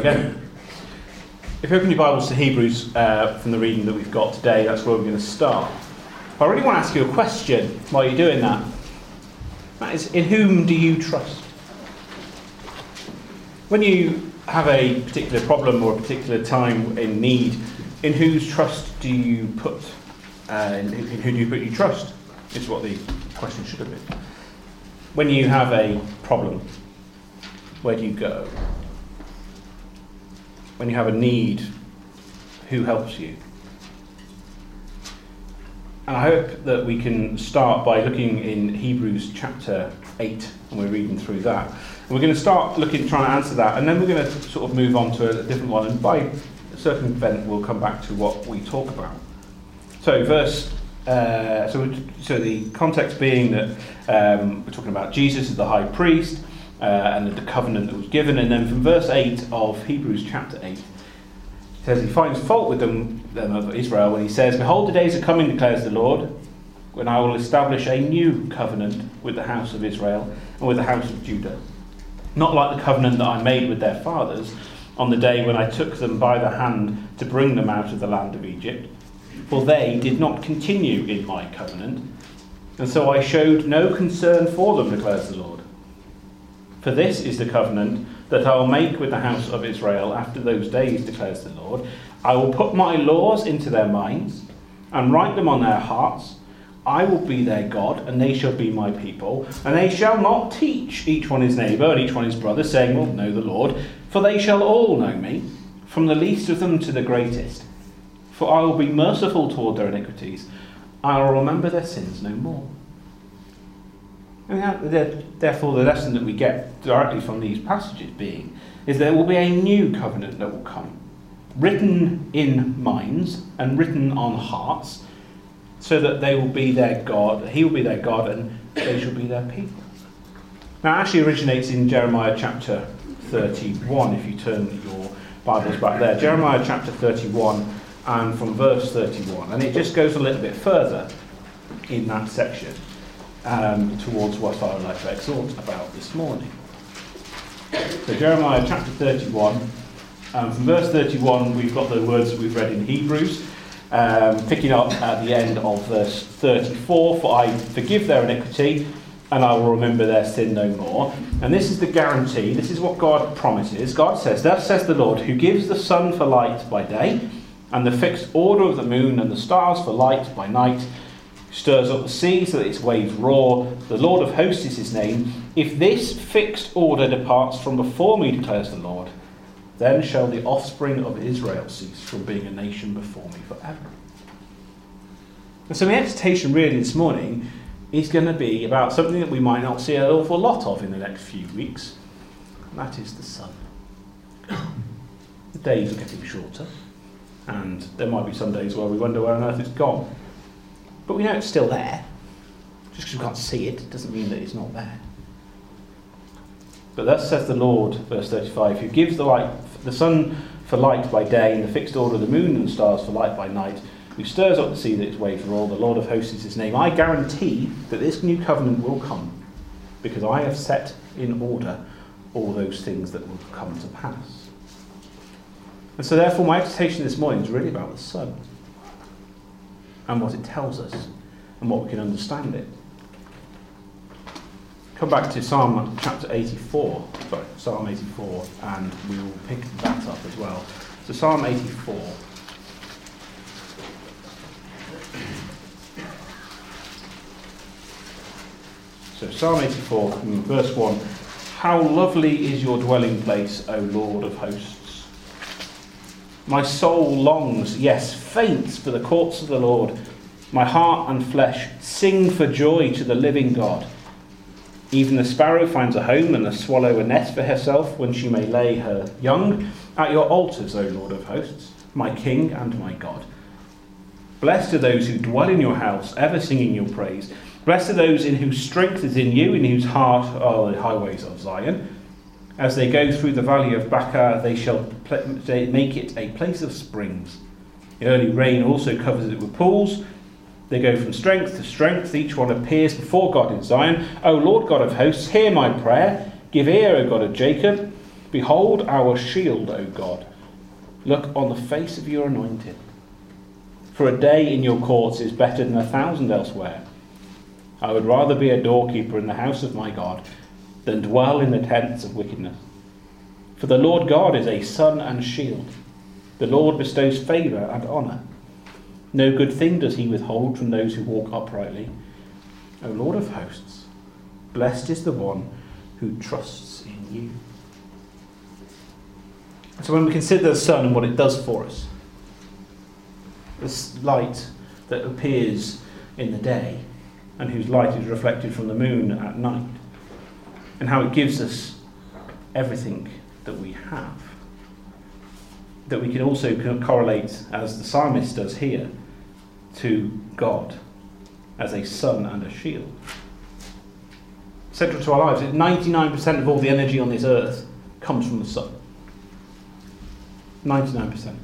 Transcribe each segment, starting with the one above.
again. If you open your Bibles to Hebrews from the reading that we've got today, that's where we're going to start. But I really want to ask you a question while you're doing that. That is, in whom do you trust? When you have a particular problem or a particular time in need, in whose trust do you put? In who do you put your trust? Is what the question should have been. When you have a problem, where do you go? When you have a need, who helps you? And I hope that we can start by looking in Hebrews chapter 8, and we're reading through that. And we're going to start trying to answer that, and then we're going to sort of move on to a different one, and by a certain event we'll come back to what we talk about. So so the context being that we're talking about Jesus as the high priest, and the covenant that was given, and then from verse 8 of Hebrews chapter 8, it says he finds fault with them of Israel when he says, "Behold, the days are coming, declares the Lord, when I will establish a new covenant with the house of Israel and with the house of Judah, not like the covenant that I made with their fathers on the day when I took them by the hand to bring them out of the land of Egypt. For they did not continue in my covenant, and so I showed no concern for them, declares the Lord. For this is the covenant that I will make with the house of Israel after those days, declares the Lord. I will put my laws into their minds and write them on their hearts. I will be their God, and they shall be my people. And they shall not teach each one his neighbour and each one his brother, saying, well, know the Lord. For they shall all know me, from the least of them to the greatest. For I will be merciful toward their iniquities. I will remember their sins no more." And therefore, the lesson that we get directly from these passages is there will be a new covenant that will come, written in minds and written on hearts, so that they will be their God, he will be their God, and they shall be their people. Now, it actually originates in Jeremiah chapter 31, if you turn your Bibles back there. Jeremiah chapter 31, and from verse 31. And it just goes a little bit further in that section. Towards what I would like to exhort about this morning. So Jeremiah chapter 31, from verse 31 we've got the words that we've read in Hebrews, picking up at the end of verse 34, "For I forgive their iniquity, and I will remember their sin no more." And this is the guarantee, this is what God promises. God says, "Thus says the Lord, who gives the sun for light by day, and the fixed order of the moon and the stars for light by night, stirs up the sea so that its waves roar. The Lord of hosts is his name. If this fixed order departs from before me, declares the Lord, then shall the offspring of Israel cease from being a nation before me forever." And so the exhortation really this morning is going to be about something that we might not see an awful lot of in the next few weeks. And that is the sun. The days are getting shorter, and there might be some days where we wonder where on earth it's gone. But we know it's still there. Just because we can't see it doesn't mean that it's not there. But thus says the Lord, verse 35, who gives the sun for light by day, and the fixed order of the moon and the stars for light by night, who stirs up the sea that its waves roar. The Lord of hosts is his name. I guarantee that this new covenant will come, because I have set in order all those things that will come to pass. And so therefore my exhortation this morning is really about the sun, and what it tells us, and what we can understand it. Come back to Psalm chapter 84, Psalm 84, and we will pick that up as well. So Psalm 84. So Psalm 84, verse 1. "How lovely is your dwelling place, O Lord of hosts. My soul longs, yes, faints for the courts of the Lord. My heart and flesh sing for joy to the living God. Even the sparrow finds a home, and the swallow a nest for herself, when she may lay her young at your altars, O Lord of hosts, my King and my God. Blessed are those who dwell in your house, ever singing your praise. Blessed are those in whose strength is in you, in whose heart are the highways of Zion. As they go through the valley of Baca, they shall make it a place of springs. The early rain also covers it with pools. They go from strength to strength. Each one appears before God in Zion. O Lord God of hosts, hear my prayer. Give ear, O God of Jacob. Behold our shield, O God. Look on the face of your anointed. For a day in your courts is better than 1,000 elsewhere. I would rather be a doorkeeper in the house of my God than dwell in the tents of wickedness. For the Lord God is a sun and shield. The Lord bestows favour and honour. No good thing does he withhold from those who walk uprightly. O Lord of hosts, blessed is the one who trusts in you. So when we consider the sun and what it does for us, this light that appears in the day and whose light is reflected from the moon at night, and how it gives us everything that we have, that we can also correlate, as the psalmist does here, to God as a sun and a shield. Central to our lives, 99% of all the energy on this earth comes from the sun. 99%.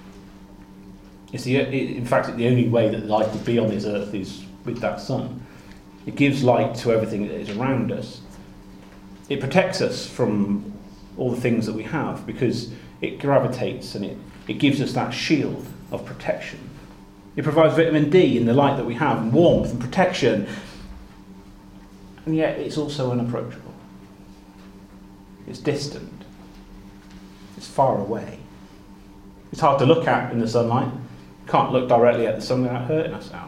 In fact, the only way that life would be on this earth is with that sun. It gives light to everything that is around us. It protects us from all the things that we have because it gravitates and it gives us that shield of protection. It provides vitamin D in the light that we have, and warmth and protection. And yet it's also unapproachable. It's distant. It's far away. It's hard to look at in the sunlight. Can't look directly at the sun without hurting ourselves.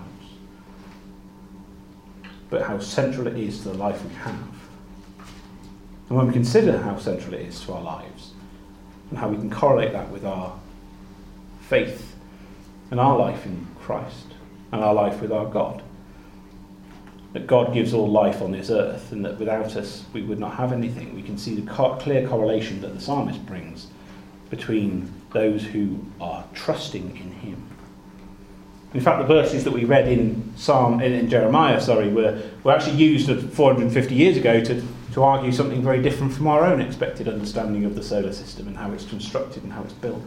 But how central it is to the life we have. And when we consider how central it is to our lives, and how we can correlate that with our faith and our life in Christ, and our life with our God, that God gives all life on this earth, and that without us we would not have anything, we can see the clear correlation that the psalmist brings between those who are trusting in him. In fact, the verses that we read in Jeremiah, were actually used 450 years ago to argue something very different from our own expected understanding of the solar system and how it's constructed and how it's built.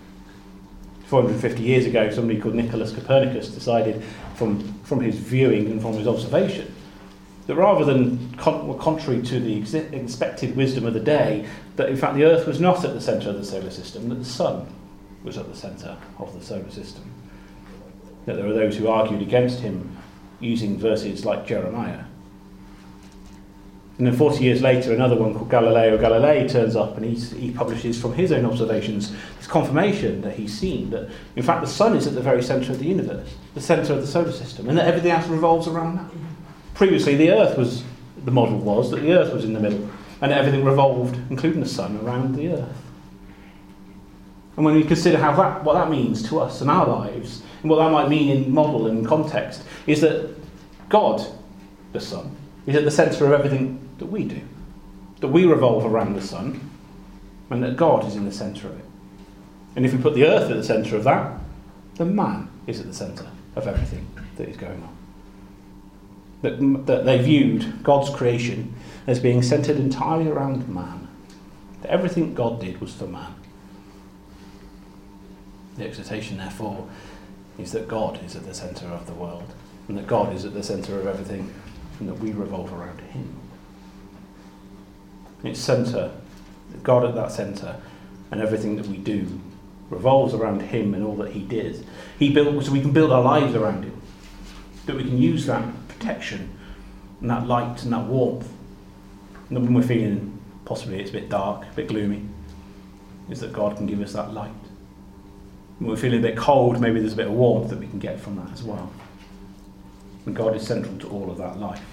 450 years ago, somebody called Nicholas Copernicus decided from his viewing and from his observation that rather than contrary to the expected wisdom of the day, that in fact the Earth was not at the centre of the solar system, that the Sun was at the centre of the solar system. That there were those who argued against him using verses like Jeremiah. And then 40 years later, another one called Galileo Galilei turns up and he publishes from his own observations this confirmation that he's seen that, in fact, the sun is at the very centre of the universe, the centre of the solar system, and that everything else revolves around that. Previously, the model was that the earth was in the middle, and everything revolved, including the sun, around the earth. And when we consider what that means to us and our lives, and what that might mean in model and context, is that God, the sun, is at the centre of everything that we do. That we revolve around the sun, and that God is in the centre of it. And if we put the earth at the centre of that, then man is at the centre of everything that is going on. That they viewed God's creation as being centred entirely around man. That everything God did was for man. The exhortation, therefore, is that God is at the centre of the world, and that God is at the centre of everything, and that we revolve around him. Its centre, God at that centre, and everything that we do revolves around him and all that he did. He built so we can build our lives around him, that we can use that protection and that light and that warmth. And when we're feeling possibly it's a bit dark, a bit gloomy, is that God can give us that light. When we're feeling a bit cold, maybe there's a bit of warmth that we can get from that as well. And God is central to all of that life.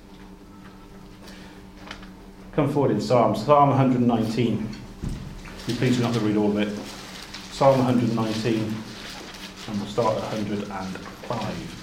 Come forward in Psalm 119. Please do not have to read all of it. Psalm 119, and we'll start at 105.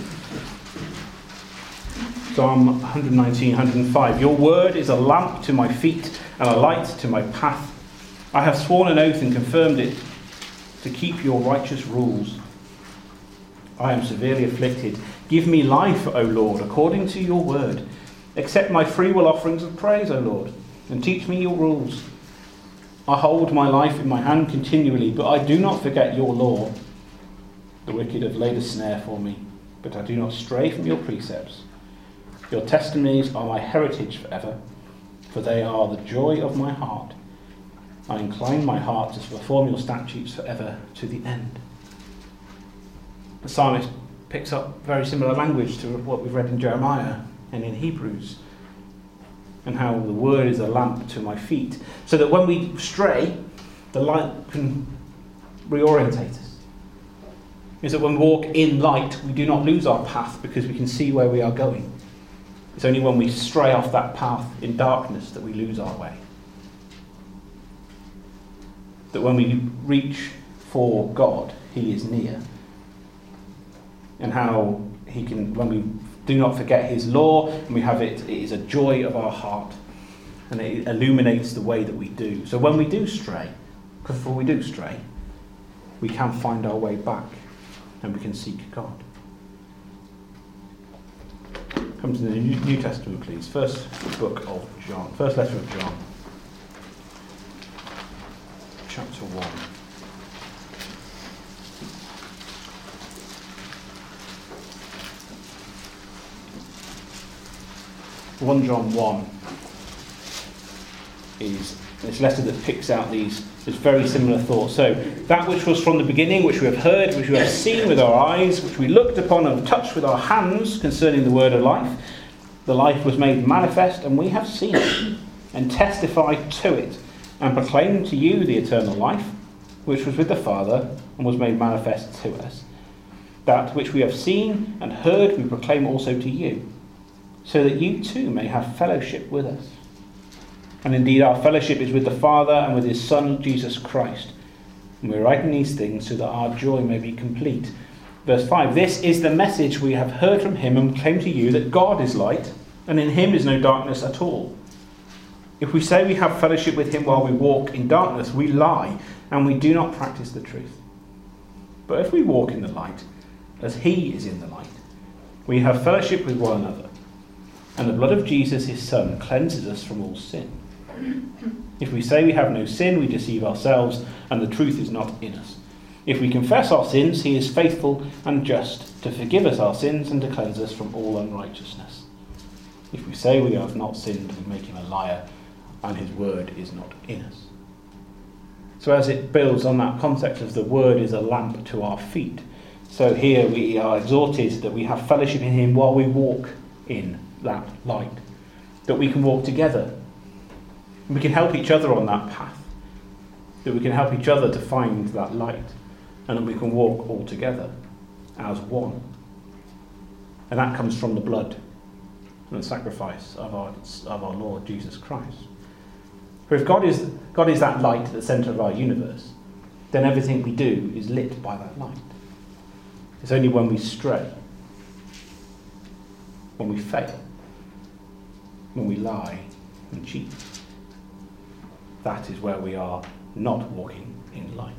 Psalm 119, 105. Your word is a lamp to my feet and a light to my path. I have sworn an oath and confirmed it to keep your righteous rules. I am severely afflicted. Give me life, O Lord, according to your word. Accept my freewill offerings of praise, O Lord, and teach me your rules. I hold my life in my hand continually, but I do not forget your law. The wicked have laid a snare for me, but I do not stray from your precepts. Your testimonies are my heritage forever, for they are the joy of my heart. I incline my heart to perform your statutes forever to the end. The psalmist picks up very similar language to what we've read in Jeremiah and in Hebrews, and how the word is a lamp to my feet, so that when we stray, the light can reorientate us. Is that when we walk in light, we do not lose our path because we can see where we are going. It's only when we stray off that path in darkness that we lose our way. That when we reach for God, he is near. And how he can, when we do not forget his law, and we have it is a joy of our heart, and it illuminates the way that we do. So when we do stray, because before we do stray, we can find our way back, and we can seek God. Come to the New Testament, please. First book of John, first letter of John, chapter 1. 1 John 1 is this letter that picks out these very similar thoughts. So, that which was from the beginning, which we have heard, which we have seen with our eyes, which we looked upon and touched with our hands concerning the word of life, the life was made manifest, and we have seen it, and testified to it, and proclaimed to you the eternal life, which was with the Father, and was made manifest to us. That which we have seen and heard we proclaim also to you, so that you too may have fellowship with us. And indeed our fellowship is with the Father and with his Son, Jesus Christ. And we're writing these things so that our joy may be complete. Verse 5, this is the message we have heard from him and proclaim to you, that God is light, and in him is no darkness at all. If we say we have fellowship with him while we walk in darkness, we lie, and we do not practice the truth. But if we walk in the light, as he is in the light, we have fellowship with one another. And the blood of Jesus, his Son, cleanses us from all sin. If we say we have no sin, we deceive ourselves, and the truth is not in us. If we confess our sins, he is faithful and just to forgive us our sins and to cleanse us from all unrighteousness. If we say we have not sinned, we make him a liar, and his word is not in us. So as it builds on that context of the word is a lamp to our feet, so here we are exhorted that we have fellowship in him while we walk in that light, that we can walk together, we can help each other on that path, that we can help each other to find that light, and that we can walk all together as one. And that comes from the blood and the sacrifice of our Lord Jesus Christ. For if God is that light at the centre of our universe, then everything we do is lit by that light. It's only when we stray, when we fail, when we lie and cheat, that is where we are not walking in light.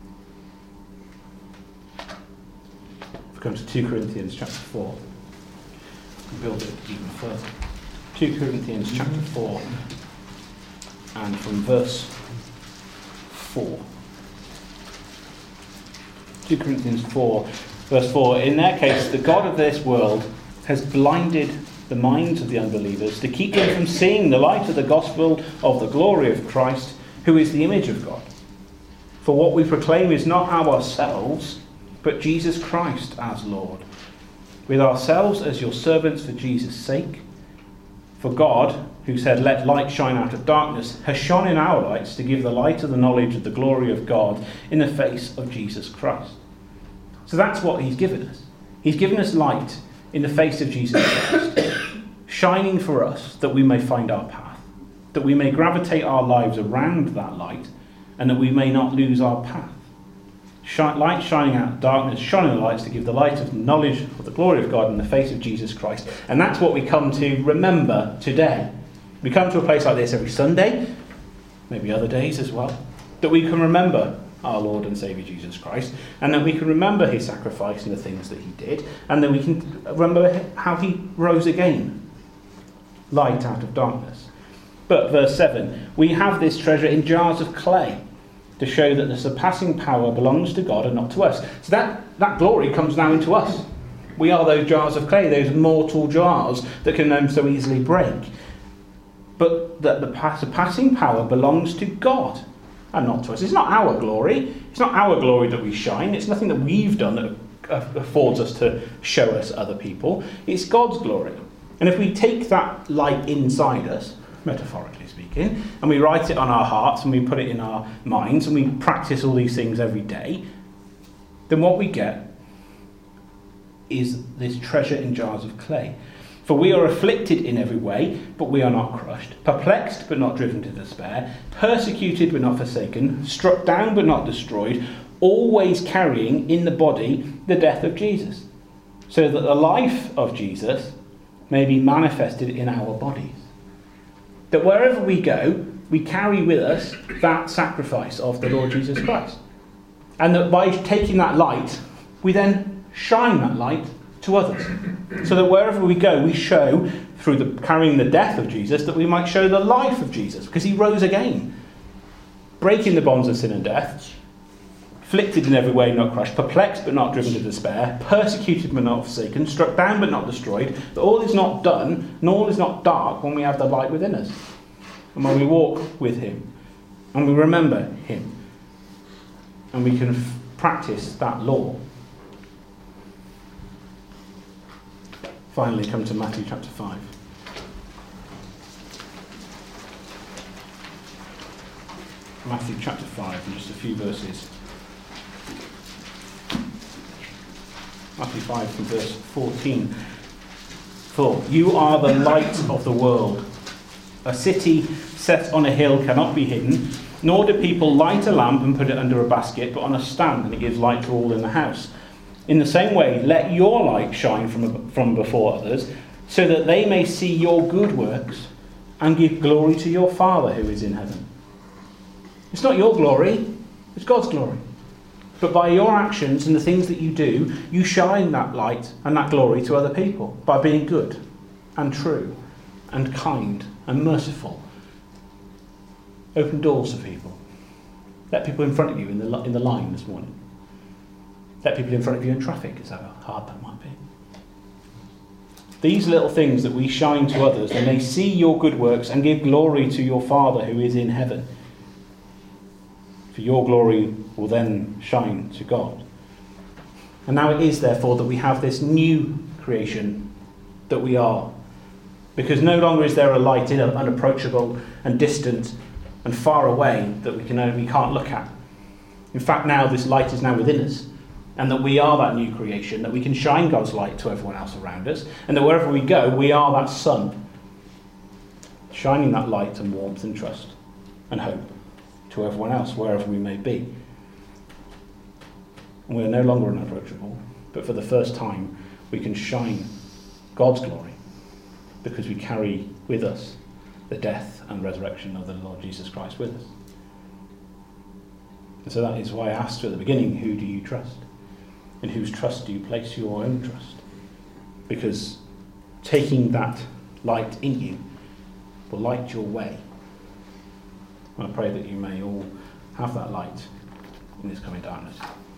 If we come to 2 Corinthians chapter 4, and build it even further. 2 Corinthians chapter 4, and from verse 4. 2 Corinthians 4, verse 4. In their case, the God of this world has blinded the minds of the unbelievers to keep them from seeing the light of the gospel of the glory of Christ, who is the image of God. For what we proclaim is not ourselves, but Jesus Christ as Lord, with ourselves as your servants for Jesus' sake. For God, who said, let light shine out of darkness, has shone in our lights to give the light of the knowledge of the glory of God in the face of Jesus Christ. So that's what he's given us. He's given us light in the face of Jesus Christ, shining for us that we may find our path, that we may gravitate our lives around that light, and that we may not lose our path. Light shining out of darkness, shining the lights to give the light of knowledge of the glory of God in the face of Jesus Christ. And that's what we come to remember today. We come to a place like this every Sunday, maybe other days as well, that we can remember our Lord and Saviour Jesus Christ, and that we can remember his sacrifice and the things that he did, and that we can remember how he rose again, light out of darkness. But verse 7, we have this treasure in jars of clay, to show that the surpassing power belongs to God and not to us. So that glory comes now into us. We are those jars of clay, those mortal jars that can so easily break. But that the surpassing power belongs to God and not to us. It's not our glory. It's not our glory that we shine. It's nothing that we've done that affords us to show us other people. It's God's glory. And if we take that light inside us, metaphorically speaking, and we write it on our hearts and we put it in our minds and we practice all these things every day, then what we get is this treasure in jars of clay. For we are afflicted in every way, but we are not crushed, perplexed but not driven to despair, persecuted but not forsaken, struck down but not destroyed, always carrying in the body the death of Jesus, so that the life of Jesus may be manifested in our bodies. That wherever we go, we carry with us that sacrifice of the Lord Jesus Christ. And that by taking that light, we then shine that light to others. So that wherever we go, we show, through carrying the death of Jesus, that we might show the life of Jesus, because he rose again, breaking the bonds of sin and death, afflicted in every way, not crushed, perplexed but not driven to despair, persecuted but not forsaken, struck down but not destroyed. That all is not done, and all is not dark when we have the light within us, and when we walk with him, and we remember him, and we can practice that law. Finally, come to Matthew chapter 5. Matthew chapter 5, and just a few verses. Matthew 5 from verse 14. For you are the light of the world. A city set on a hill cannot be hidden, nor do people light a lamp and put it under a basket, but on a stand, and it gives light to all in the house. In the same way, let your light shine from before others, so that they may see your good works and give glory to your Father who is in heaven. It's not your glory, it's God's glory. But by your actions and the things that you do, you shine that light and that glory to other people by being good and true and kind and merciful. Open doors for people. Let people in front of you in the line this morning. Let people in front of you in traffic, is how hard that might be. These little things that we shine to others, and they see your good works and give glory to your Father who is in heaven. For your glory will then shine to God. And now it is therefore that we have this new creation that we are. Because no longer is there a light unapproachable and distant and far away that we can't look at. In fact, now this light is now within us. And that we are that new creation, that we can shine God's light to everyone else around us, and that wherever we go, we are that sun, shining that light and warmth and trust and hope to everyone else, wherever we may be. And we are no longer unapproachable, but for the first time, we can shine God's glory, because we carry with us the death and resurrection of the Lord Jesus Christ with us. And so that is why I asked you at the beginning, who do you trust? In whose trust do you place your own trust? Because taking that light in you will light your way. And I pray that you may all have that light in this coming darkness.